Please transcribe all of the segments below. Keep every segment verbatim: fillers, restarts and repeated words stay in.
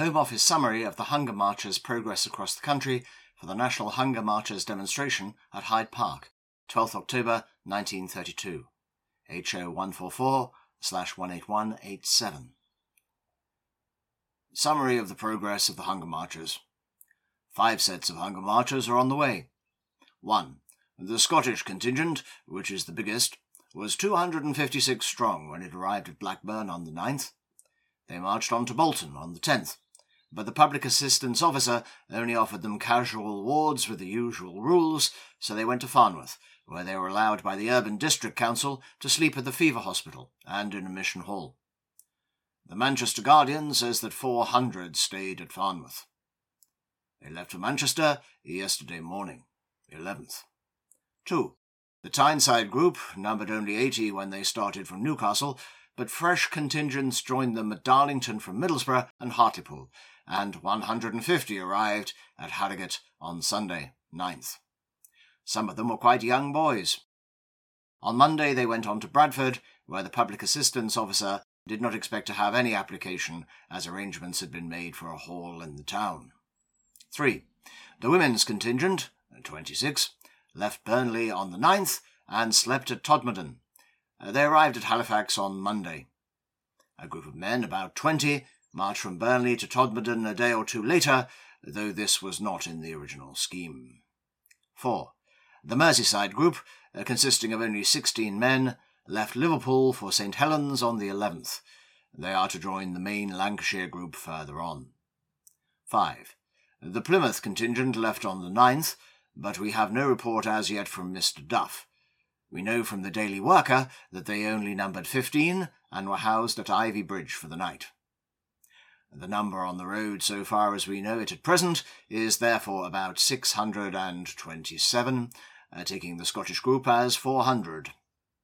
Home Office summary of the Hunger March's progress across the country for the National Hunger Marchers demonstration at Hyde Park, twelfth October nineteen thirty-two. H O one four four slash one eight one eight seven. Summary of the progress of the Hunger Marchers. Five sets of Hunger Marchers are on the way. one. The Scottish contingent, which is the biggest, was two hundred fifty-six strong when it arrived at Blackburn on the ninth. They marched on to Bolton on the tenth, but the public assistance officer only offered them casual wards with the usual rules, so they went to Farnworth, where they were allowed by the Urban District Council to sleep at the Fever Hospital and in a mission hall. The Manchester Guardian says that four hundred stayed at Farnworth. They left for Manchester yesterday morning, eleventh. two. The Tyneside group numbered only eighty when they started from Newcastle, but fresh contingents joined them at Darlington from Middlesbrough and Hartlepool, and one hundred fifty arrived at Harrogate on Sunday, ninth. Some of them were quite young boys. On Monday they went on to Bradford, where the public assistance officer did not expect to have any application, as arrangements had been made for a hall in the town. three. The women's contingent, twenty-six, left Burnley on the ninth and slept at Todmorden. They arrived at Halifax on Monday. A group of men, about twenty, marched from Burnley to Todmorden a day or two later, though this was not in the original scheme. four. The Merseyside group, uh, consisting of only sixteen men, left Liverpool for St Helens on the eleventh. They are to join the main Lancashire group further on. five. The Plymouth contingent left on the ninth, but we have no report as yet from Mister Duff. We know from the Daily Worker that they only numbered fifteen and were housed at Ivy Bridge for the night. The number on the road, so far as we know it at present, is therefore about six hundred twenty-seven, uh, taking the Scottish group as four hundred.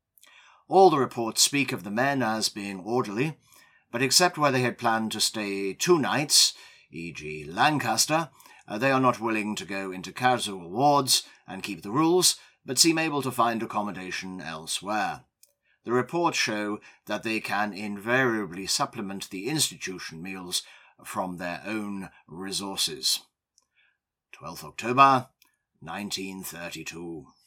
All the reports speak of the men as being orderly, but except where they had planned to stay two nights, for example Lancaster, uh, they are not willing to go into casual wards and keep the rules, but seem able to find accommodation elsewhere. The reports show that they can invariably supplement the institution meals from their own resources. twelfth October, nineteen thirty-two.